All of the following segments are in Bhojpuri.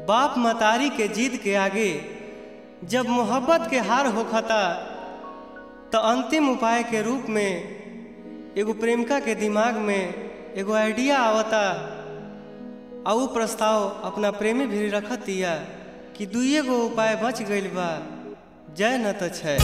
बाप मतारी के जिद के आगे जब मोहब्बत के हार होखता तो अंतिम उपाय के रूप में एगो प्रेमिका के दिमाग में एगो आइडिया आवता और वो प्रस्ताव अपना प्रेमी भी रखत दिया कि दुइये गो उपाय बच गइल बा, जय न तो छै।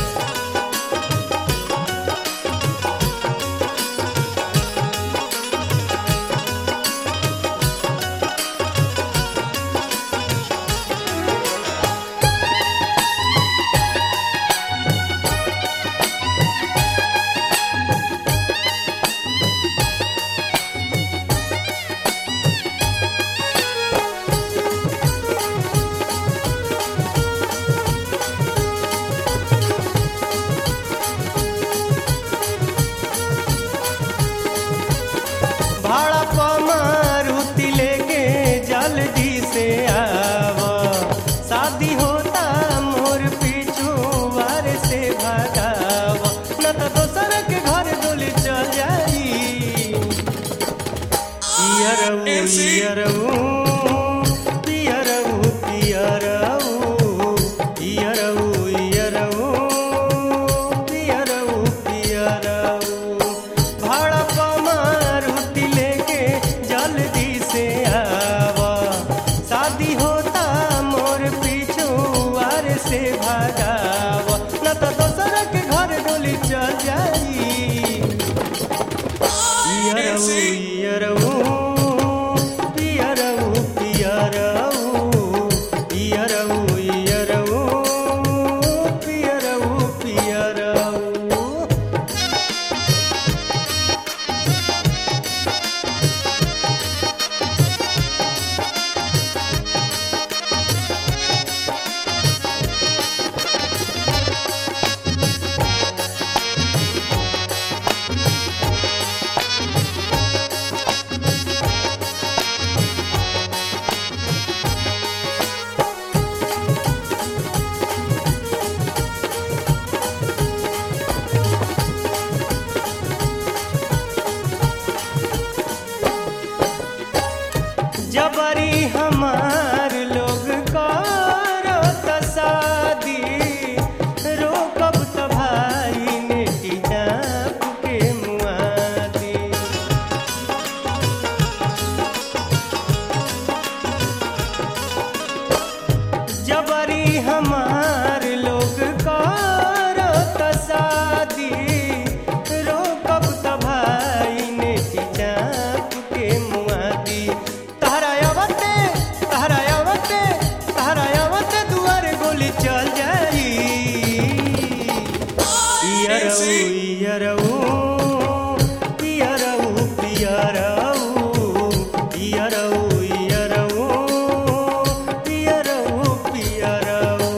भाड़ा पमारुति लेके जल्दी से आवा, शादी होता मोर पीछू वार से भगावा, न तो दोसर के घर डोली चल जाई। पियरऊ पियरऊ पियरऊ पियरऊ पियरऊ पियरऊ पियरऊ भाड़ा पमारुति लेके जल्दी से आवा, शादी होता मोर पीछू वार से भगावा, न तो दोसर के घर डोली चल जाई। पियरऊ पियरऊ पियरऊ पियरऊ पियरऊ पियरऊ पियरऊ पियरऊ। जबरी हमार लोग करत शादी, रोकब त भाई नेटी जाप के मुआदी। जबरी हमार लोग करत शादी, रोकब त भाई नेटी जाप के मुआदी। तहरायावते दुआरे गोली चल जाई। पियरऊ पियरऊ पियरऊ पियरऊ पियरऊ पियरऊ पियरऊ पियरऊ।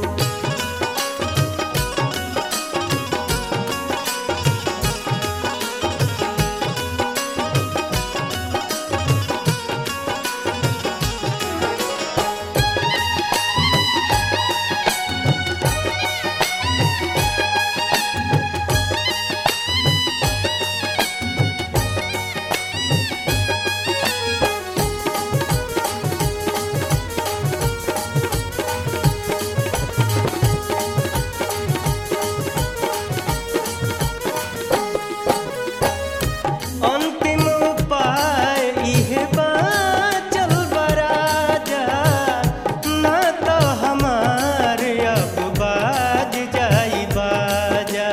अंतिम उपाय इहे बाचल बराजा, ना तो हमार अब बाज जाई बाजा।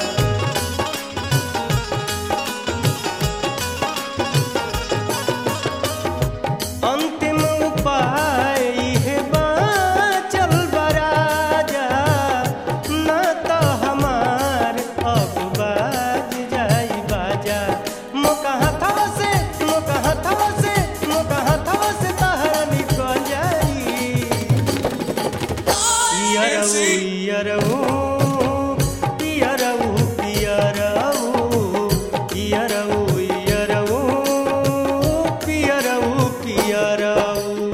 अंतिम उपाय इहे बाचल बराजा, ना तो हमार अब बाज जाई बाजा। मोका हथवा से तहरा निकल जाई। पियरऊ पियरऊ पियरऊ पियरऊ पियरऊ पियरऊ पियरऊ।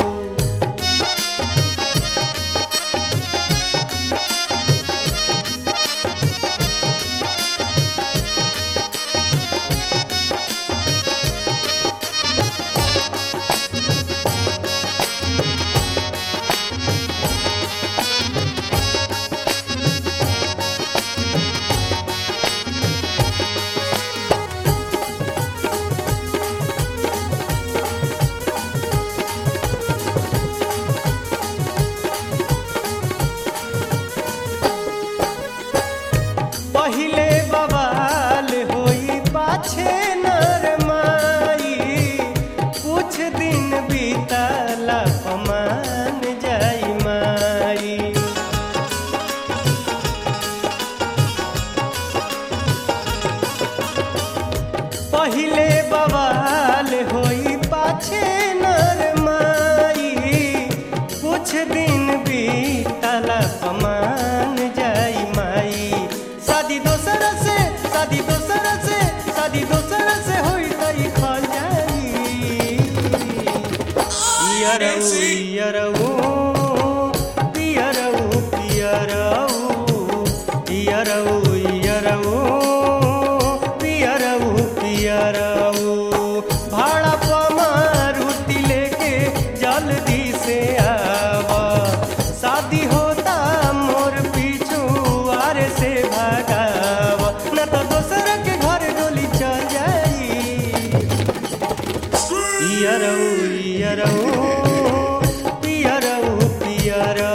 पियरऊ पियरऊ पियरऊ पियरऊ पियरऊ पियरऊ भाड़ा पमारुति लेके जल्दी से आवा शादी होता मोर पिछुआरे से भागावा न तो दोसर के घर डोली चल जाई पियरऊ पियरऊ पियरऊ पियरऊ